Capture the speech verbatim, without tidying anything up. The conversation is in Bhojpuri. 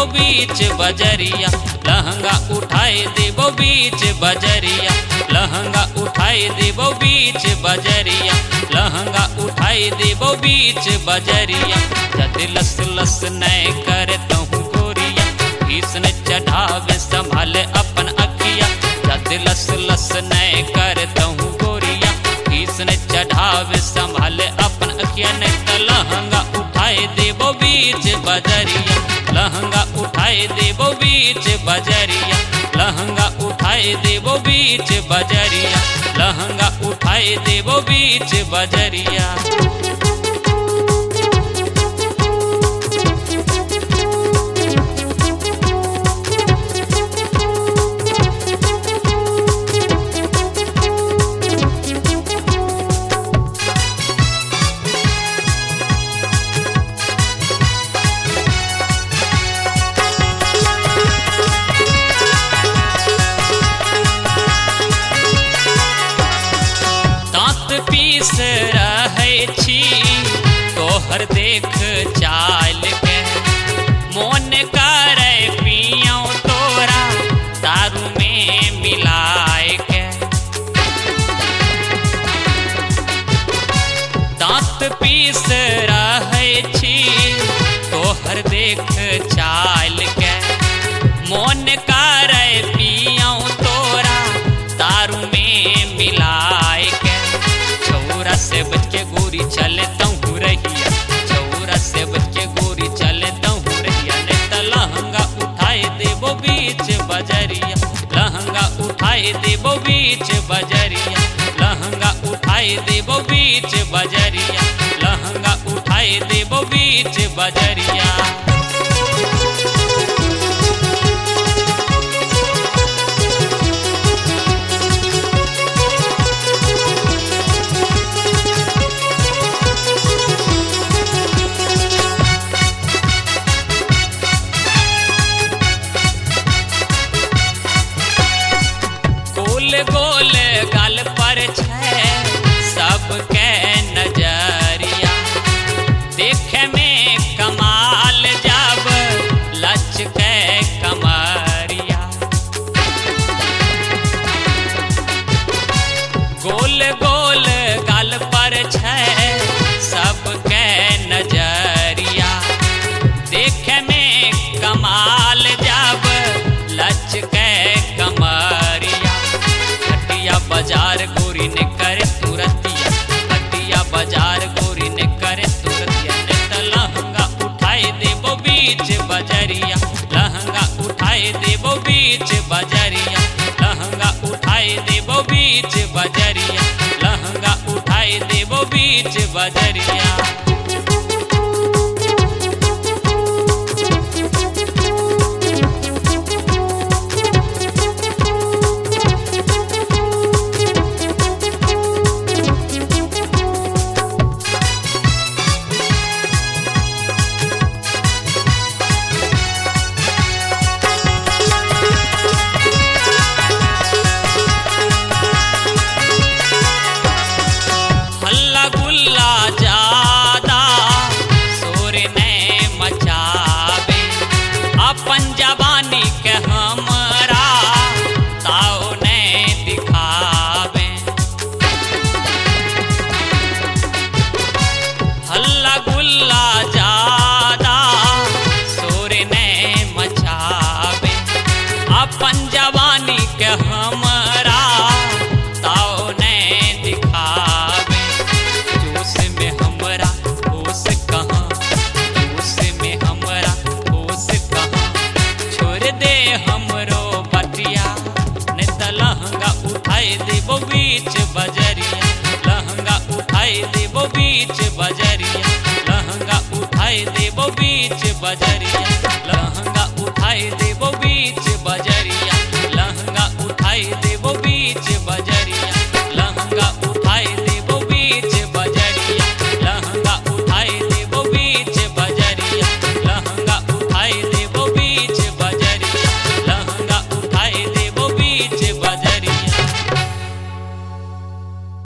देबो बीच बजरिया, लहंगा उठाए देबो बीच बजरिया, लहंगा उठाए देबो बीच बजरिया, लहंगा उठाए देबो बीच बजरिया। जद लस लस नय करत हूँ गोरिया, भीषण चढ़ावे संभाले अपन अखिया। जद लस लस नय करत हूँ गोरिया, भीषण चढ़ावे संभाले अपन अखिया। नहीं त लहंगा उठाए देबो बीच बजरिया, लहंगा उठाए देबो बीच बजरिया, लहंगा उठाए देबो बीच बजरिया, लहंगा उठाए देबो बीच बजरिया। पीस रहे छी तोहर देख चाल के, मोन करे पियो तोरा दारू में मिलाए के। दांत पीस रहे छी तोहर देख चाल के, मोन करे पियो तोरा दारू में मिलाए के। चौरा से बच के गोरी चलता हूँ रहिया, चौरा से बच के गोरी चलता हूँ रहिया। नहीं त लहंगा उठाए देबो बीच बजरिया, लहंगा उठाए देबो बीच बजरिया, लहंगा उठाए देबो बीच बजरिया, लहंगा उठाए देबो बीच बजरिया। गोल गाल पर छै सबके नजरिया, देखे में कमाल जब लचके कमरिया। गोल गोल गाल पर छै सबके नजरिया, देखे में कमाल जब लचके कमरिया। बाजार गोरी ने करे तुरतिया, हटिया बाजार गोरी ने करे तुरतिया। नहीं त लहंगा उठाए देबो बीच बजरिया, लहंगा उठाए देबो बीच बजरिया, लहंगा उठाए देबो बीच बजरिया, लहंगा उठाए देबो बीच बजरिया। अपन जवानी के हमरा ताओ ने दिखावे, हल्ला गुल्ला ज्यादा शोर ने मचावे। अपन जवानी के हमरा ताओ ने दिखावे, जोश में हमरा होश कहाँ, जोश में हमरा होश कहाँ। छोड़ दे हमरो बटिया, नहीं त लहंगा उठाए देबो बीच बजरिया, लहंगा उठाए देबो बीच बजरिया, लहंगा उठाए देबो बीच बजरिया।